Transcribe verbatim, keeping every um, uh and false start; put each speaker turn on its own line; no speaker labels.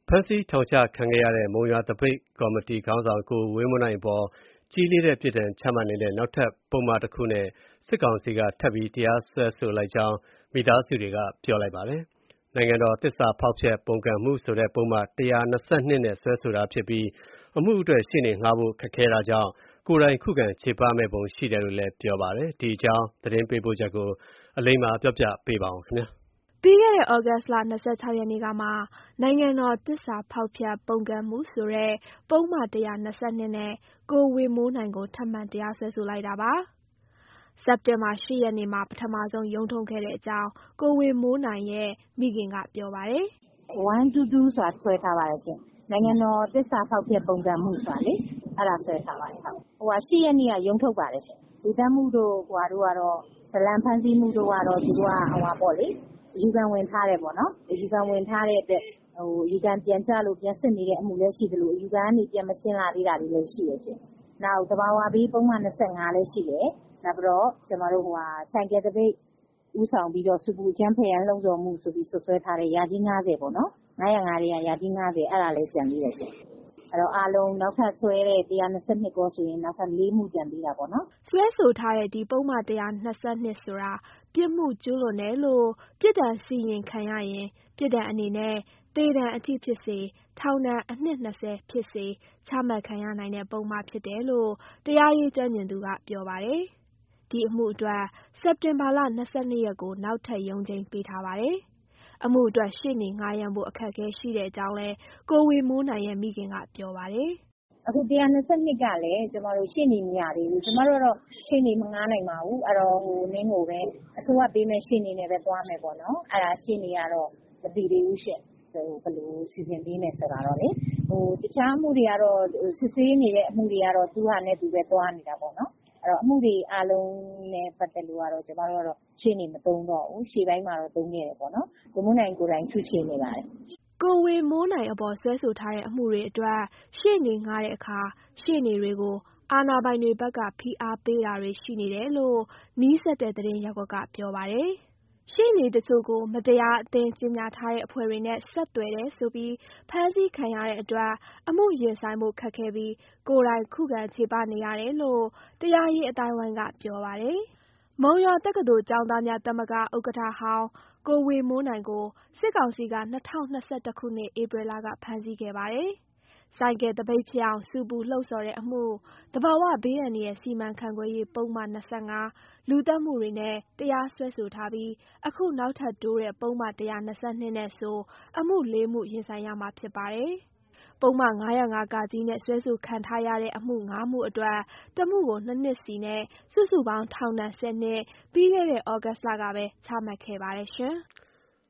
ဖမ်းဆီးထောင်ချခံခဲ့ရတဲ့မုံရွာသပိတ်ကော်မတီခေါင်းဆောင်ကိုဝင်းမွန်းနိုင်အပေါ်ကြီးလေးတဲ့ပြစ်ဒဏ်ချမှတ်နေတဲ့နောက်ထပ်ပုဒ်မတစ်ခုနဲ့စစ်ကောင်စီကထပ်ပြီးတရားစွဲဆိုလိုက်ကြောင်းမိသားစုတွေကပြောလိုက်ပါတယ်။နိုင်ငံတော်သစ္စာဖောက်ဖျက်ပုန်ကန်မှုဆိုတဲ့ပုဒ်မone twenty-twoနဲ့စွဲဆိုတာဖြစ်ပြီးအမှုအတွက်ရှေ့နေငှားဖို့ခက်ခဲတာကြောင့်ကိုယ်တိုင်ခုခံခြေပမဲ့ပုံရှိတယ်လို့လည်းပြောပါတယ်။ဒီအကြောင်းသတင်းပေးပို့ချက်ကိုအလိမ္မာပြောပြပေးပါဦးခင်ဗျာ။
ပြီးခဲ့တဲ့ဩဂတ်စ်လ၂၆ရက်နေ့ကမှနိုင်ငံတော်သစ္စာဖောက်ဖျက်ပုန်ကန်မှုဆိုတဲ့ပုဒ်မone twenty-twoနဲ့ကိုဝေမိုးနိုင်ကိုထပ်မံတရားစွဲဆိုလိုက်တာပါ။စက်တင်ဘာeightရက်နေ့မှာပထမဆုံးရုံးထုတ်ခဲ့တဲ့အကြောင်းကိုဝေမိုးနိုင်ရဲ့မိခင်ကပြောပါတယ်
။ one twenty-two ဆိုတာဆွဲထားပါတယ်ရှင်။နိုင်ငံတော်သစ္စာဖောက်ဖျက်ပုန်ကန်မှုဆိုတာလေအဲ့ဒါဆွဲထားပါတယ်ဟုတ်။ဟိုကeightရက်နေ့ကရုံးထုတ်ပါတယ်ရှင်။ဒီသက်မှုတို့ဟိုတို့ကတော့ဇလံဖန်စီမှုတို့ကတော့ဒီကဟိုပါပေါ့လေအယူခံဝင်ထားတယ်ပေါ့နော်အယူခံဝင်ထားတဲ့အတွက်ဟိုအယူခံပြန်ကြလို့ပြန်စစ်နေတဲ့အမှုလည်းရှိသလိုအယူခံကနေပြန်မရှင်းလာသေးတာတွေလည်းရှိရရှင်။နောက်သဘာဝဘေးပုံမှန်twenty-fiveလည်းရှိတယ်။နောက်ပြီးတော့ကျွန်တော်တို့ဟိုဟာဆိုင်ကယ်တပိတ်ဥဆောင်ပြီးတော့စူပူချမ်းဖယ်ရန်လှုံ့ဆော်မှုဆိုပြီးဆွဆွဲထားတဲ့ရာကြီးninetyပေါ့နော်။nine oh fiveတွေကရာကြီးninetyအဲ့ဒါလည်းကြံပြီးရရှင်။အဲ့တော့အားလုံးနောက်ထပ်ဆွဲတဲ့one twenty-twoကောဆိုရင်နောက်ထပ်fourမှုကြံပြီးတာပေါ့နော်
။ဆွဲဆိုထားတဲ့ဒီပုဒ်မone twenty-twoဆိုတာပြစ်မှုကျူးလွန်တယ်လို့ပြစ်ဒဏ်စီရင်ခံရရင်ပြစ်ဒဏ်အနေနဲ့သေဒဏ်အထိဖြစ်စေထောင်ဒဏ်အနှစ်twentyဖြစ်စေချမှတ်ခံရနိုင်တဲ့ပုဒ်မဖြစ်တယ်လို့တရားရေးကျွမ်းကျင်သူကပြောပါတယ်။ဒီအမှုအတွက်စက်တင်ဘာလtwenty-twoရက်ကိုနောက်ထပ်ရုံးချိန်းပေးထားပါတယ်။အမှုအတွက်ရှေ့နေငှားရမ်းဖို့အခက်အခဲရှိတဲ့အကြောင်းလဲကိုဝေမိုးနိုင်ရဲ့မိခင်ကပြောပါတယ်
။အခုone twenty-twoကလည်းကျမတို့ရှေ့နေမရသေးဘူးကျမတို့တော့ရှေ့နေမငှားနိုင်ပါဘူးအဲ့တော့ဟိုနင်းကိုပဲအစိုးရပေးမဲ့ရှေ့နေနဲ့ပဲသွားမယ်ပေါ့နော်အဲ့ဒါရှေ့နေကတော့မသိသေးဘူးရှင့်ဟိုဘယ်လိုစီစဉ်ပေးမယ်ဆိုတာတော့လေဟိုတခြားအမှုတွေကတော့စစ်ဆေးနေတဲ့အမှုတွေကတော့သူဟာနဲ့သူပဲသွားနေတာပေါ့နော်အဲ့တော့အမှုတွေအားလုံးနဲ့ပတ်သက်လို့ကတော့ကျမတို့ကတော့ရှေ့နေမသုံးတော့ဘူးရှေ့ပိုင်းမှာတော့သုံးခဲ့တယ်ပေါ့နော်ကိုမိုးနိုင်ကိုယ်တိုင်ထုချေနေပါတယ်
ကိုဝေမိုးနိုင်အပေါ်ဆွဲဆိုထားတဲ့အမှုတွေအတွက်ရှေ့နေငှားတဲ့အခါရှေ့နေတွေကိုအာဏာပိုင်တွေဘက်ကဖိအားပေးတာတွေရှိနေတယ်လို့နီးစပ်တဲ့သတင်းရပ်ကွက်ကပြောပါတယ်။ရှေ့နေတချို့ကိုမတရားအသင်းကြေညာထားတဲ့အဖွဲ့တွေနဲ့ဆက်သွယ်တယ်ဆိုပြီးဖမ်းဆီးခံရတဲ့အတွက်အမှုရင်ဆိုင်ဖို့ခက်ခဲပြီးကိုယ်တိုင်ခုခံခြေပနေရတယ်လို့တရားရေးအတိုင်းအဝိုင်းကပြောပါတယ်။မုံရွာတက္ကသိုလ်ကျောင်းသားများသမဂ္ဂဥက္ကဋ္ဌဟောင်းကိုဝေမိုးနိုင်ကိုစစ်ကောင်စီကtwo thousand twenty-oneခုနှစ်ဧပြီလကဖမ်းဆီးခဲ့ပါတယ်။ဆိုင်ကယ်သပိတ်ဖြစ်အောင်ဆူပူလှုံ့ဆော်တဲ့အမှုသဘာဝဘေးအန္တရာယ်စီမံခန့်ခွဲရေးပုဒ်မtwenty-fiveလူသတ်မှုတွေနဲ့တရားစွဲဆိုထားပြီးအခုနောက်ထပ်တိုးတဲ့ပုဒ်မone twenty-twoနဲ့ဆိုအမှုfourမှုရင်ဆိုင်ရမှာဖြစ်ပါတယ်။ပုဒ်မfive oh five (က) နဲ့စွဲဆိုခံထားရတဲ့အမှုfiveမှုအတွက်တစ်မှုကိုtwoနှစ်စီနဲ့စုစုပေါင်းထောင်ဒဏ်tenနှစ်ပြီးခဲ့တဲ့ဩဂတ်စ်လကပဲချမှတ်ခဲ့ပါတယ်ရှင်။